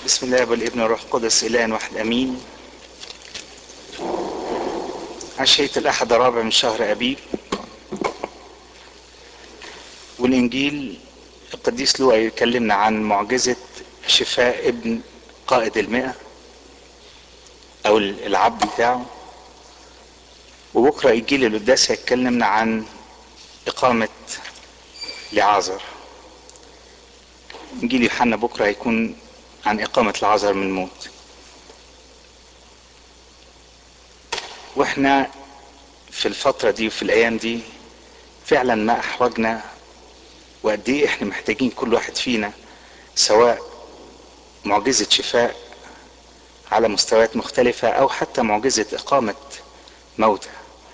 بسم الله والابن والروح القدس إله واحد أمين. عشية الأحد الرابع من شهر أبيب، والإنجيل القديس لوقا يكلمنا عن معجزة شفاء ابن قائد المئة أو العبد بتاعه، وبكرة إنجيل القداس هيتكلمنا عن إقامة لعازر. إنجيل يوحنا بكرة هيكون عن إقامة لعازر من الموت. واحنا في الفترة دي وفي الأيام دي فعلا ما أحوجنا وقد ايه احنا محتاجين كل واحد فينا سواء معجزة شفاء على مستويات مختلفة او حتى معجزة اقامة موتى،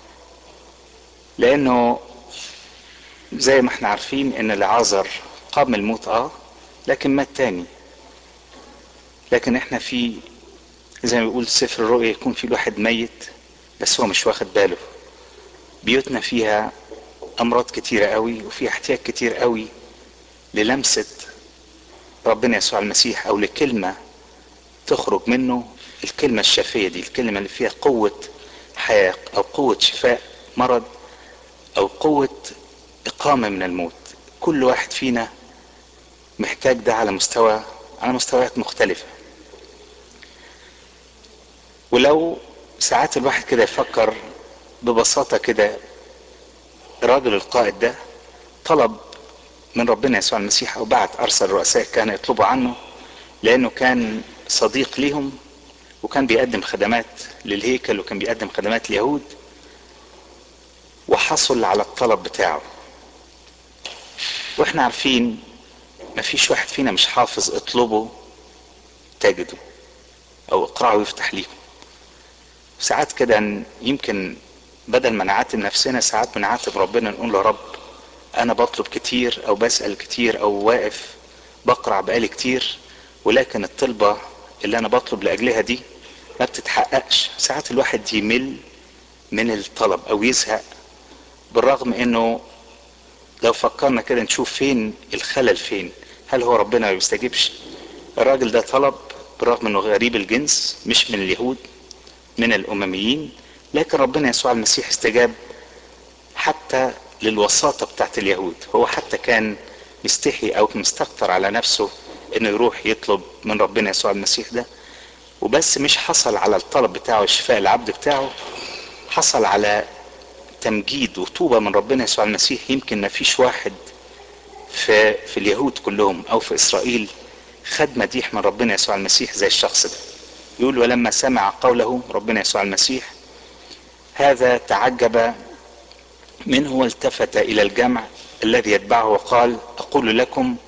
لانه زي ما احنا عارفين ان لعازر قام الموت لكن مات تاني. لكن احنا في زي ما بيقول سفر الرؤيا يكون في الواحد ميت بس هو مش واخد باله. بيوتنا فيها امراض كتيرة قوي وفي احتياج كتير قوي للمسة ربنا يسوع المسيح او لكلمة تخرج منه، الكلمة الشافية دي، الكلمة اللي فيها قوة حياة او قوة شفاء مرض او قوة اقامة من الموت. كل واحد فينا محتاج ده على مستويات مختلفة. ولو ساعات الواحد كده يفكر ببساطة كده، الراجل القائد ده طلب من ربنا يسوع المسيح او ارسل رؤساء كان يطلبوا عنه، لانه كان صديق ليهم وكان بيقدم خدمات للهيكل وكان بيقدم خدمات اليهود، وحصل على الطلب بتاعه. واحنا عارفين مفيش واحد فينا مش حافظ اطلبه تجده او اقرعه يفتح ليكم. ساعات كده يمكن بدل ما نعاتب نفسنا ساعات بنعاتب ربنا، نقول له رب انا بطلب كتير او بسأل كتير او واقف بقرع بقالي كتير، ولكن الطلبة اللي انا بطلب لاجلها دي ما بتتحققش. ساعات الواحد يمل من الطلب او يزهق، بالرغم انه لو فكرنا كده نشوف فين الخلل، فين هل هو ربنا ما بيستجيبش؟ الراجل ده طلب بالرغم انه غريب الجنس، مش من اليهود، من الامميين، لكن ربنا يسوع المسيح استجاب حتى للوساطة بتاعت اليهود. هو حتى كان مستحي او مستكتر على نفسه انه يروح يطلب من ربنا يسوع المسيح ده، وبس مش حصل على الطلب بتاعه شفاء العبد بتاعه، حصل على تمجيد وطوبة من ربنا يسوع المسيح. يمكن ما فيش واحد في اليهود كلهم او في اسرائيل خد مديح من ربنا يسوع المسيح زي الشخص ده. يقول ولما سمع قوله ربنا يسوع المسيح هذا تعجب منه والتفت الى الجمع الذي يتبعه وقال اقول لكم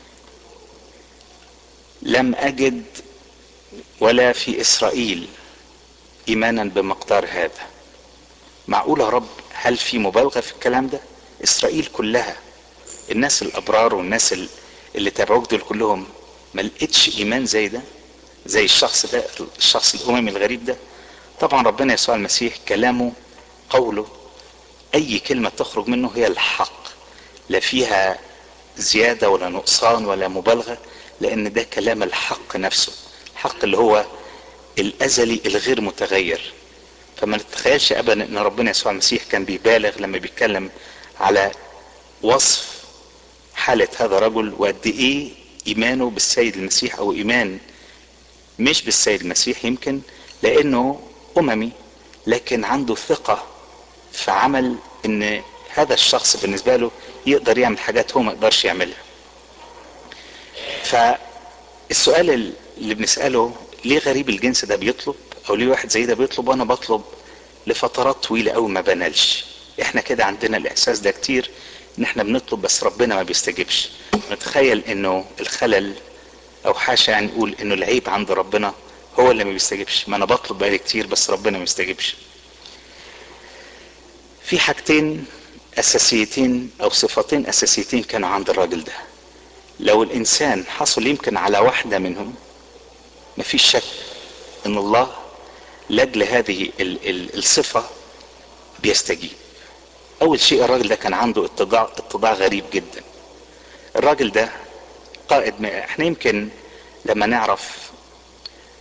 لم اجد ولا في اسرائيل ايمانا بمقدار هذا. معقول يا رب؟ هل في مبالغة في الكلام ده؟ اسرائيل كلها، الناس الابرار والناس اللي تابعوك دول كلهم ما لقيتش ايمان زي ده، زي الشخص ده، الشخص الاممي الغريب ده؟ طبعا ربنا يسوع المسيح كلامه قوله اي كلمة تخرج منه هي الحق، لا فيها زيادة ولا نقصان ولا مبالغة، لان ده كلام الحق نفسه، الحق اللي هو الازلي الغير متغير. فما نتخيلش ابدا ان ربنا يسوع المسيح كان بيبالغ لما بيتكلم على وصف حالة هذا الرجل وقد ايه ايمانه بالسيد المسيح، او ايمان مش بالسيد المسيح يمكن لانه اممي، لكن عنده ثقة في عمل ان هذا الشخص بالنسبة له يقدر يعمل حاجات هو ما يقدرش يعملها. فالسؤال اللي بنسأله ليه غريب الجنس ده بيطلب، او ليه واحد زي ده بيطلب وانا بطلب لفترات طويلة او ما بنالش؟ احنا كده عندنا الاحساس ده كتير، ان احنا بنطلب بس ربنا ما بيستجيبش. نتخيل انه الخلل او حاشا يعني نقول انه العيب عند ربنا هو اللي ما بيستجيبش، ما انا بطلب بقالي كتير بس ربنا ما بيستجيبش. في حاجتين اساسيتين او صفتين اساسيتين كانوا عند الراجل ده، لو الانسان حصل يمكن على واحدة منهم مفيش شك ان الله لاجل هذه الصفة بيستجيب. اول شيء الراجل ده كان عنده اتضاع غريب جدا. الراجل ده قائد احنا يمكن لما نعرف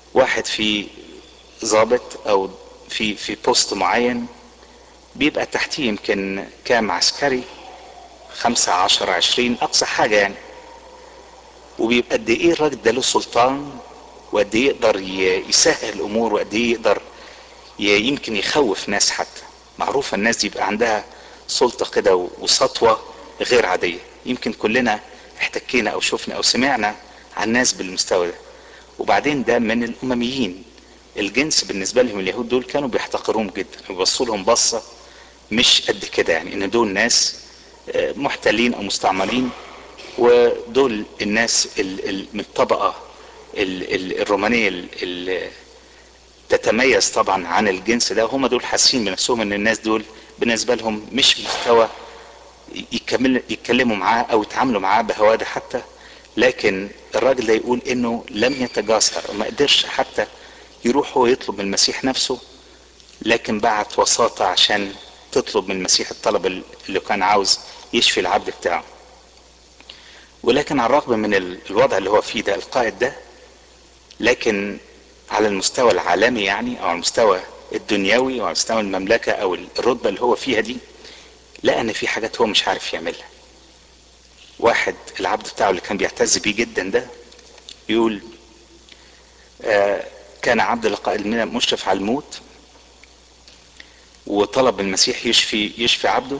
واحد في ضابط او في بوست معين، بيبقى تحتيه يمكن كام عسكري، 5 10 20 اقصى حاجة يعني. وبيبقى قد ايه الراجل ده له سلطان، وقد ايه يقدر يسهل الامور، وقد ايه يقدر يمكن يخوف ناس. حتى معروفة الناس دي يبقى عندها سلطة كده وسطوة غير عادية. يمكن كلنا احتكينا او شفنا او سمعنا عن ناس بالمستوى ده. وبعدين ده من الامميين، الجنس بالنسبة لهم اليهود دول كانوا بيحتقروهم جدا، وبيبصوا لهم بصة مش قد كده، يعني ان دول ناس محتلين او مستعمرين، ودول الناس من الطبقة الرومانية اللي تتميز طبعا عن الجنس ده. هم دول حاسين بنفسهم ان الناس دول بالنسبة لهم مش مستوى يتكلموا معاه او يتعاملوا معاه بهوادة حتى. لكن الراجل ده يقول انه لم يتجاسر، وما قدرش حتى يروح هو يطلب من المسيح نفسه، لكن بعت وساطة عشان تطلب من المسيح الطلب اللي كان عاوز يشفي العبد بتاعه. ولكن على الرغم من الوضع اللي هو فيه ده القائد ده، لكن على المستوى العالمي يعني، او على المستوى الدنيوي، او على مستوى المملكة او الرتبة اللي هو فيها دي، لقى ان في حاجات هو مش عارف يعملها. واحد العبد بتاعه اللي كان بيعتز بيه جدا ده يقول كان عبد القائد مشرف على الموت، وطلب المسيح يشفي عبده.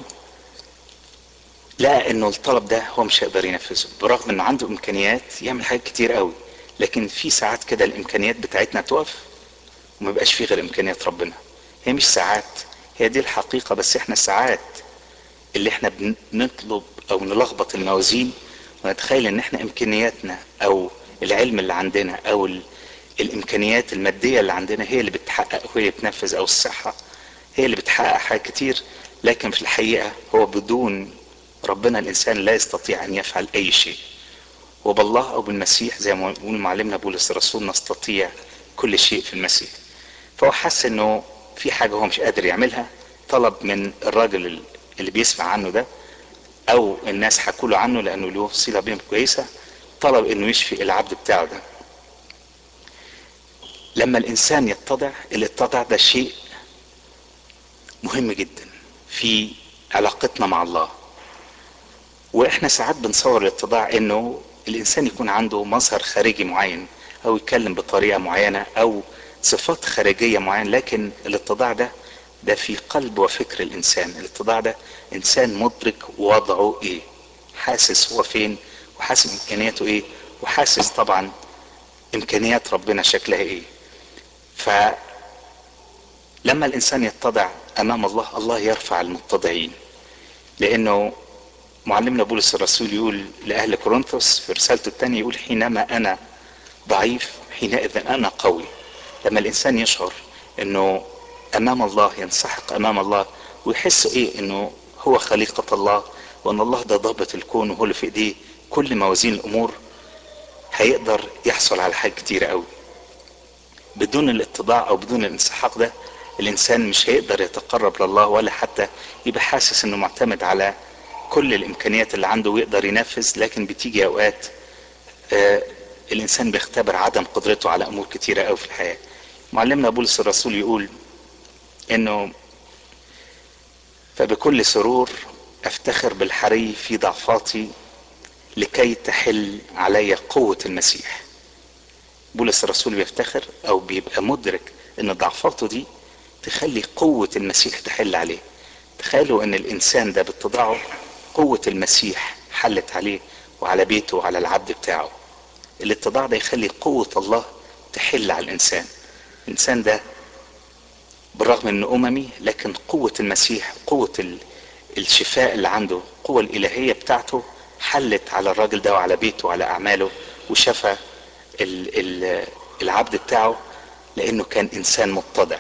لقى انه الطلب ده هو مش هيقدر ينفذه، برغم انه عنده امكانيات يعمل حاجات كتير قوي. لكن في ساعات كده الامكانيات بتاعتنا تقف، وما بقاش فيه غير امكانيات ربنا. هي مش ساعات، هي دي الحقيقة. بس احنا ساعات اللي احنا بنطلب او نلخبط الموازين، ونتخيل ان احنا امكانياتنا او العلم اللي عندنا او الامكانيات المادية اللي عندنا هي اللي بتحقق وهي اللي بتنفذ، او الصحة هي اللي بتحقق حاجات كتير. لكن في الحقيقة هو بدون ربنا الانسان لا يستطيع ان يفعل اي شيء. وبالله او بالمسيح زي ما يقول معلمنا بولس الرسول نستطيع كل شيء في المسيح. فهو حس انه في حاجة هو مش قادر يعملها، طلب من الراجل اللي بيسمع عنه ده، او الناس حكوا له عنه لانه له صلة بهم كويسة، طلب انه يشفي العبد بتاعه ده. لما الانسان يتضع، الاتضاع ده شيء مهم جدا في علاقتنا مع الله. واحنا ساعات بنصور الاتضاع انه الانسان يكون عنده مظهر خارجي معين، او يتكلم بطريقة معينة، او صفات خارجية معينة. لكن الاتضاع ده في قلب وفكر الانسان. الاتضاع ده انسان مدرك وضعه ايه، حاسس هو فين، وحاسس امكانياته ايه، وحاسس طبعا امكانيات ربنا شكلها ايه. فلما الانسان يتضع امام الله، الله يرفع المتضعين. لانه معلمنا بولس الرسول يقول لأهل كورنثوس في رسالته الثانية، يقول حينما أنا ضعيف حينئذ أنا قوي. لما الإنسان يشعر أنه أمام الله، ينسحق أمام الله، ويحس إيه أنه هو خليقة الله، وأن الله ده ضابط الكون، وهو اللي في إيديه كل موازين الأمور، هيقدر يحصل على حاجة كتيرة قوي. بدون الاتضاع أو بدون الانسحاق ده، الإنسان مش هيقدر يتقرب لله، ولا حتى يبقى حاسس أنه معتمد على كل الامكانيات اللي عنده ويقدر ينفذ. لكن بتيجي اوقات الانسان بيختبر عدم قدرته على امور كتيرة قوي في الحياة. معلمنا بولس الرسول يقول انه فبكل سرور افتخر بالحري في ضعفاتي لكي تحل علي قوة المسيح. بولس الرسول بيفتخر او بيبقى مدرك ان ضعفاته دي تخلي قوة المسيح تحل عليه. تخيلوا ان الانسان ده باتضاعه قوة المسيح حلت عليه وعلى بيته وعلى العبد بتاعه. الاتضاع ده يخلي قوة الله تحل على الانسان. الانسان ده بالرغم انه اممي، لكن قوة المسيح، قوة الشفاء اللي عنده، القوة الالهية بتاعته حلت على الراجل ده وعلى بيته وعلى اعماله، وشفى العبد بتاعه، لانه كان انسان متضع.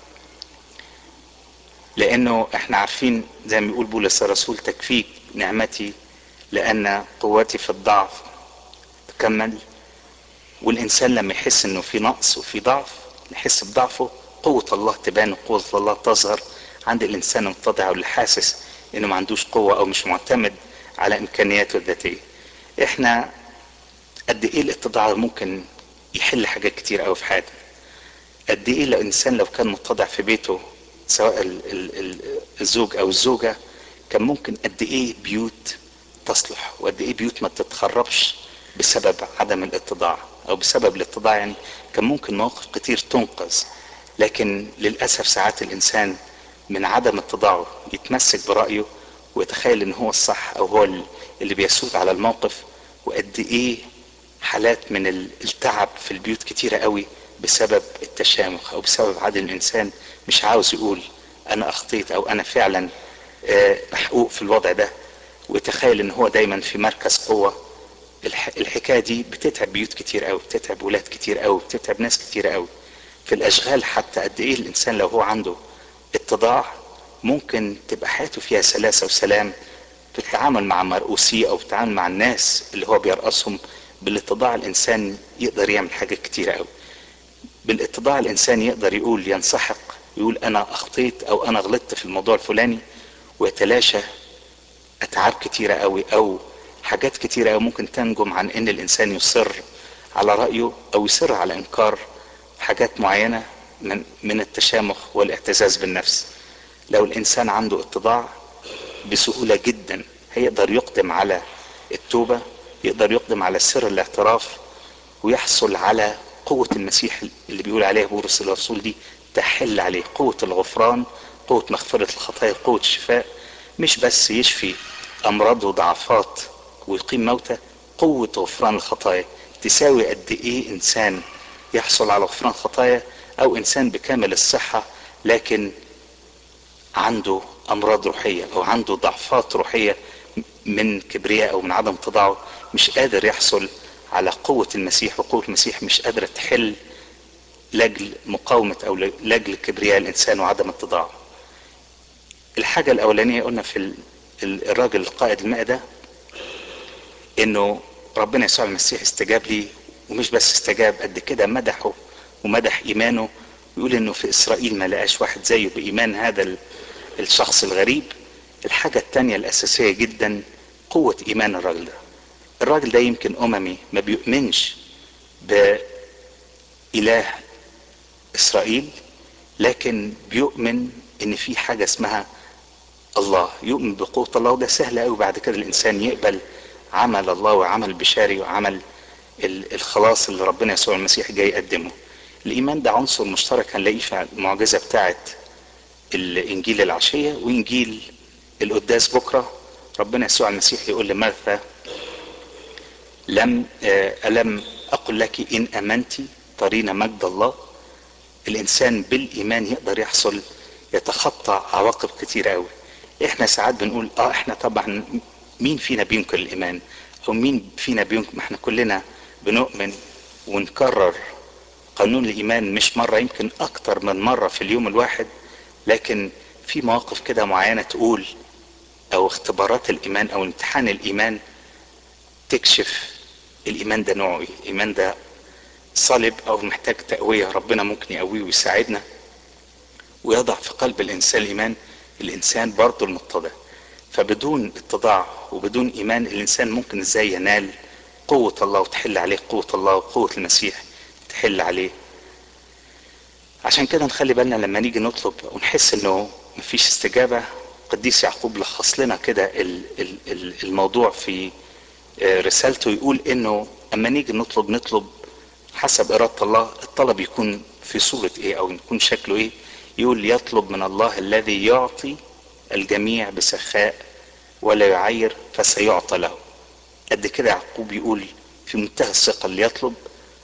لانه احنا عارفين زي ما بيقول بولس الرسول تكفيك نعمتي لان قوتي في الضعف تكمل. والانسان لما يحس انه في نقص وفي ضعف، يحس بضعفه، قوة الله تبان وقوة الله تظهر عند الانسان المتضع، واللي حاسس انه ما عندوش قوة او مش معتمد على امكانياته الذاتية. احنا قد ايه الاتضاع ممكن يحل حاجات كتير قوي في حياتنا. قد ايه الانسان لو كان متضع في بيته، سواء الزوج او الزوجة، كان ممكن قد ايه بيوت تصلح، وقد ايه بيوت ما تتخربش بسبب عدم الاتضاع او بسبب الاتضاع. يعني كان ممكن مواقف كتير تنقذ. لكن للأسف ساعات الانسان من عدم اتضاعه يتمسك برأيه ويتخيل ان هو الصح او هو اللي بيسود على الموقف. وقد ايه حالات من التعب في البيوت كتيرة قوي بسبب التشامخ او بسبب عدم الانسان مش عاوز يقول انا اخطيت او انا فعلا محقوق في الوضع ده، وتخيل ان هو دايما في مركز قوة. الحكاية دي بتتعب بيوت كتير قوي، بتتعب ولاد كتير قوي، بتتعب ناس كتير قوي في الاشغال. حتى قد ايه الانسان لو هو عنده اتضاع ممكن تبقى حياته فيها سلاسة وسلام في التعامل مع مرؤوسيه او التعامل مع الناس اللي هو بيرأسهم. بالاتضاع الانسان يقدر يعمل حاجات كتيرة قوي. بالاتضاع الانسان يقدر يقول ينسحق، يقول انا اخطيت او انا غلطت في الموضوع الفلاني، ويتلاشى اتعاب كتيرة قوي او حاجات كتيرة قوي ممكن تنجم عن ان الانسان يصر على رأيه او يصر على انكار حاجات معينة من التشامخ والاعتزاز بالنفس. لو الانسان عنده اتضاع بسهولة جدا هيقدر يقدم على التوبة، يقدر يقدم على سر الاعتراف، ويحصل على قوة المسيح اللي بيقول عليه بولس الرسول دي تحل عليه قوة الغفران، قوة مغفرة الخطايا، قوة الشفاء. مش بس يشفي امراض وضعفات ويقيم موتى، قوة غفران الخطايا تساوي قد ايه انسان يحصل على غفران خطايا او انسان بكامل الصحة لكن عنده امراض روحية او عنده ضعفات روحية من كبرياء او من عدم تضاعه، مش قادر يحصل على قوة المسيح. وقوة المسيح مش قادرة تحل لاجل مقاومة او لاجل كبرياء الانسان وعدم اتضاعه. الحاجة الاولانية قلنا في الراجل القائد المائدة انه ربنا يسوع المسيح استجاب لي، ومش بس استجاب قد كده مدحه ومدح ايمانه، ويقول انه في اسرائيل ما لقاش واحد زيه بايمان هذا الشخص الغريب. الحاجة التانية الاساسية جدا قوة ايمان الراجل ده. الراجل ده يمكن اممي ما بيؤمنش بإله اسرائيل، لكن بيؤمن ان في حاجة اسمها الله، يؤمن بقوة الله. وده سهل قوي بعد كده الانسان يقبل عمل الله وعمل البشاري وعمل الخلاص اللي ربنا يسوع المسيح جاي يقدمه. الايمان ده عنصر مشترك هنلاقيه في المعجزة بتاعت الانجيل العشية وانجيل القداس بكرة. ربنا يسوع المسيح يقول لمرثا ألم أقل لك إن أمنتي ترين مجد الله. الإنسان بالإيمان يقدر يحصل يتخطى عواقب كتير قوي. إحنا ساعات بنقول إحنا طبعا مين فينا بينكر الإيمان أو مين فينا بينكر، إحنا كلنا بنؤمن ونكرر قانون الإيمان مش مرة، يمكن أكتر من مرة في اليوم الواحد. لكن في مواقف كده معينة تقول أو اختبارات الإيمان أو امتحان الإيمان تكشف الإيمان ده نوعه إيه. الإيمان ده صلب او محتاج تقوية، ربنا ممكن يقويه ويساعدنا ويضع في قلب الانسان الايمان. الانسان برضه المتضع، فبدون اتضاع وبدون ايمان الانسان ممكن ازاي ينال قوة الله وتحل عليه قوة الله وقوة المسيح تحل عليه. عشان كده نخلي بالنا لما نيجي نطلب ونحس انه مفيش استجابة. قديس يعقوب لخص لنا كده الموضوع في رسالته، يقول انه اما نيجي نطلب حسب إرادة الله. الطلب يكون في صورة ايه او يكون شكله ايه؟ يقول يطلب من الله الذي يعطي الجميع بسخاء ولا يعير فسيعطى له. قد كده يعقوب يقول في منتهى الثقة اللي يطلب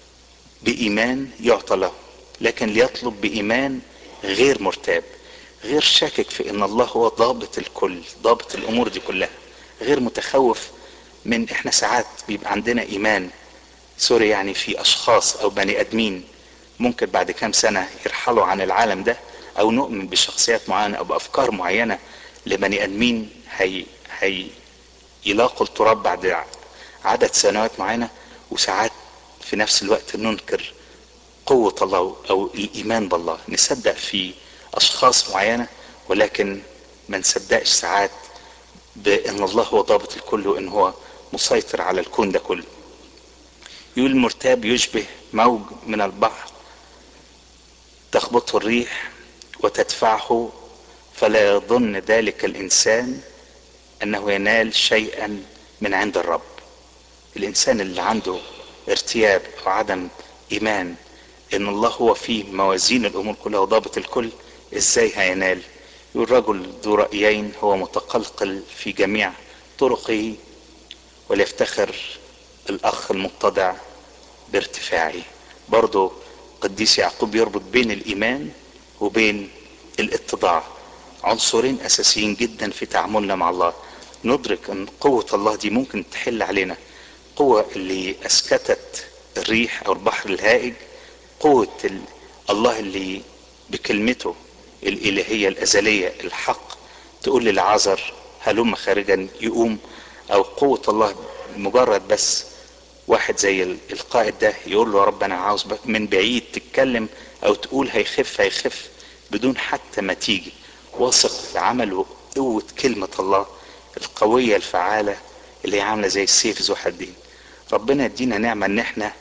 بإيمان يعطى له، لكن ليطلب بإيمان غير مرتاب، غير شاكك في ان الله هو ضابط الكل، ضابط الامور دي كلها، غير متخوف من. احنا ساعات بيبقى عندنا ايمان سوري يعني في اشخاص او بني ادمين ممكن بعد كام سنة يرحلوا عن العالم ده، او نؤمن بشخصيات معينة او بافكار معينة لبني ادمين هي يلاقوا التراب بعد عدد سنوات معينة. وساعات في نفس الوقت ننكر قوة الله او الايمان بالله، نصدق في اشخاص معينة ولكن ما نصدقش ساعات بان الله هو ضابط الكل وان هو مسيطر على الكون ده كله. يقول المرتاب يشبه موج من البحر تخبطه الريح وتدفعه، فلا يظن ذلك الانسان انه ينال شيئا من عند الرب. الانسان اللي عنده ارتياب او عدم ايمان ان الله هو في موازين الامور كلها وضابط الكل، ازاي هينال؟ يقول رجل ذو رأيين هو متقلقل في جميع طرقه، وليفتخر الاخ المتضع بارتفاعه. برضو قديس يعقوب يربط بين الايمان وبين الاتضاع، عنصرين اساسيين جدا في تعاملنا مع الله. ندرك ان قوة الله دي ممكن تحل علينا، قوة اللي اسكتت الريح او البحر الهائج، قوة الله اللي بكلمته الالهية الازلية الحق تقول للعازر هلم خارجا يقوم، او قوة الله مجرد بس واحد زي القائد ده يقول له يا رب انا عاوز من بعيد تتكلم او تقول هيخف هيخف بدون حتى ما تيجي، واثق في عمل وقوة كلمة الله القوية الفعالة اللي هي عاملة زي السيف ذو حدين. ربنا يدينا نعمة ان احنا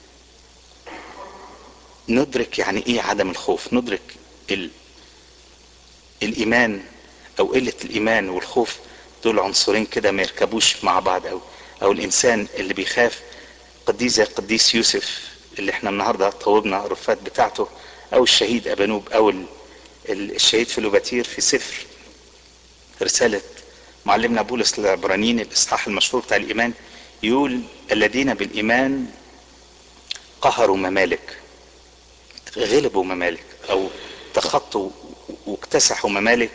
ندرك يعني ايه عدم الخوف، ندرك الايمان او قلة الايمان والخوف دول عنصرين كده ما يركبوش مع بعض. او الانسان اللي بيخاف قديس زي قديس يوسف اللي احنا النهاردة طوبنا الرفات بتاعته، او الشهيد ابانوب، او الشهيد فيلوباتير في سفر رسالة معلمنا بولس للعبرانيين الاصحاح المشهور بتاع الايمان، يقول الذين بالايمان قهروا ممالك، غلبوا ممالك او تخطوا واكتسحوا ممالك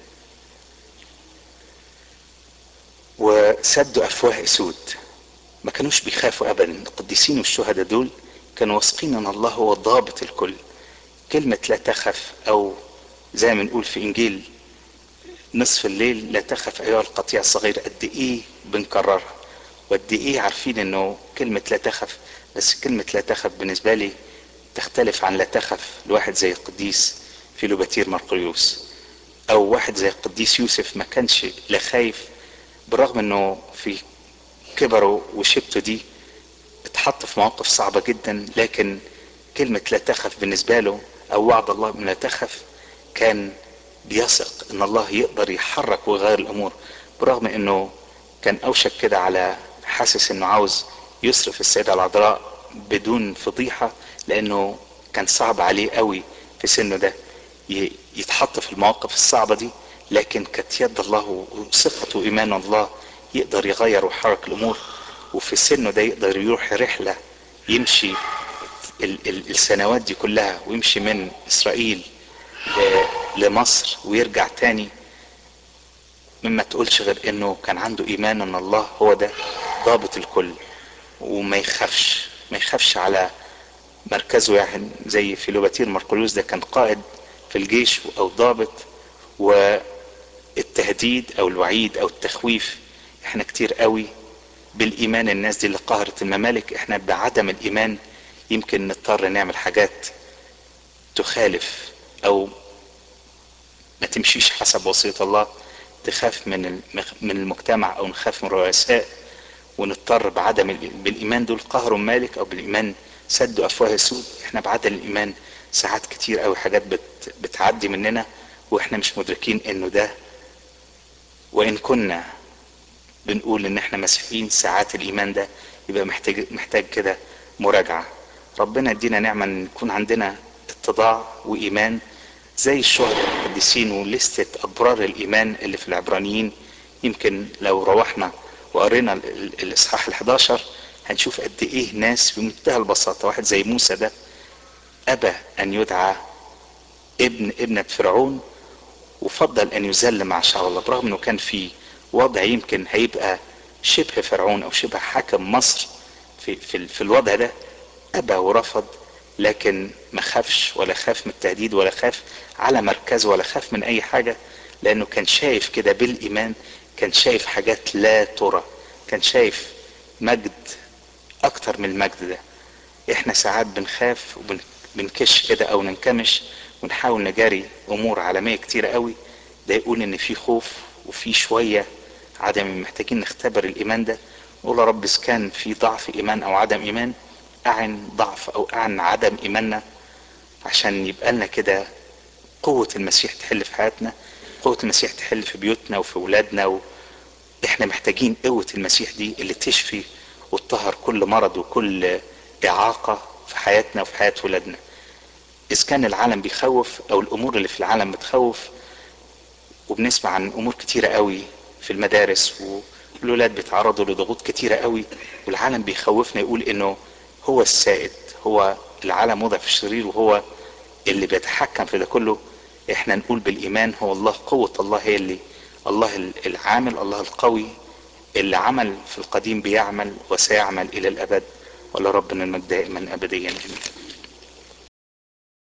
وسدوا افواه اسود. ما كانوش بيخافوا ابدا. القديسين والشهداء دول كانوا واثقين ان الله هو ضابط الكل. كلمة لا تخف، او زي ما نقول في انجيل نصف الليل لا تخف ايها القطيع الصغير، قد ايه بنكررها وقد ايه عارفين انه كلمة لا تخف. بس كلمة لا تخف بالنسبة لي تختلف عن لا تخف لواحد زي القديس فيلوباتير مرقليوس، او واحد زي القديس يوسف ما كانش لا خايف، بالرغم انه في كبره وشبته دي اتحط في مواقف صعبة جدا، لكن كلمة لا تخف بالنسبة له او وعد الله من لا تخف كان بيثق ان الله يقدر يحرك ويغير الامور، برغم انه كان اوشك كده على حاسس انه عاوز يصرف السيدة العذراء بدون فضيحة، لانه كان صعب عليه قوي في سنه ده يتحط في المواقف الصعبة دي، لكن كانت يد الله وثقته وايمان الله يقدر يغير ويحرك الامور. وفي سنه ده يقدر يروح رحلة يمشي السنوات دي كلها، ويمشي من اسرائيل لمصر ويرجع تاني، مما تقولش غير انه كان عنده ايمان ان الله هو ده ضابط الكل، وما يخافش ما يخافش على مركزه. يعني زي فيلوباتير مرقليوس ده كان قائد في الجيش او ضابط، والتهديد او الوعيد او التخويف احنا كتير قوي بالايمان الناس دي اللي قهرت الممالك، احنا بعدم الايمان يمكن نضطر نعمل حاجات تخالف او ما تمشيش حسب وصية الله، تخاف من المجتمع او نخاف من الرؤساء، ونضطر بعدم بالايمان دول قهروا مالك او بالايمان سدوا افواه السود. احنا بعدم الايمان ساعات كتير قوي حاجات بتعدي مننا واحنا مش مدركين انه ده، وان كنا بنقول ان احنا مسيحيين ساعات الايمان ده يبقى محتاج كده مراجعة. ربنا يدينا نعمة ان يكون عندنا اتضاع وايمان زي الشهداء القديسين ولستة ابرار الايمان اللي في العبرانيين. يمكن لو روحنا وقرينا الاصحاح ال11 هنشوف قد ايه ناس بمنتهى البساطة. واحد زي موسى ده ابى ان يدعى ابنة فرعون، وفضل ان يذل مع شعب الله، برغم انه كان في وضع يمكن هيبقى شبه فرعون او شبه حاكم مصر في الوضع ده، ابى ورفض، لكن ما خافش ولا خاف من التهديد ولا خاف على مركزه ولا خاف من اي حاجة، لانه كان شايف كده بالايمان، كان شايف حاجات لا ترى، كان شايف مجد اكتر من المجد ده. احنا ساعات بنخاف وبنكش كده او ننكمش ونحاول نجاري امور عالمية كتيرة قوي، ده يقول ان في خوف وفي شوية عدم، محتاجين نختبر الايمان ده. نقول يا رب اذا كان في ضعف ايمان او عدم ايمان، اعن ضعف او اعن عدم ايماننا عشان يبقى لنا كده قوة المسيح تحل في حياتنا، قوة المسيح تحل في بيوتنا وفي ولادنا. احنا محتاجين قوة المسيح دي اللي تشفي وتطهر كل مرض وكل إعاقة في حياتنا وفي حياة ولادنا. إذا كان العالم بيخوف أو الأمور اللي في العالم بتخوف، وبنسمع عن أمور كتيرة قوي في المدارس، والولاد بيتعرضوا لضغوط كتيرة قوي، والعالم بيخوفنا يقول إنه هو السائد، هو العالم وضع في الشرير وهو اللي بيتحكم في ده كله. احنا نقول بالإيمان هو الله، قوة الله هي اللي، الله العامل، الله القوي اللي عمل في القديم بيعمل وسيعمل الى الابد. ولربنا المجد دائما ابديا.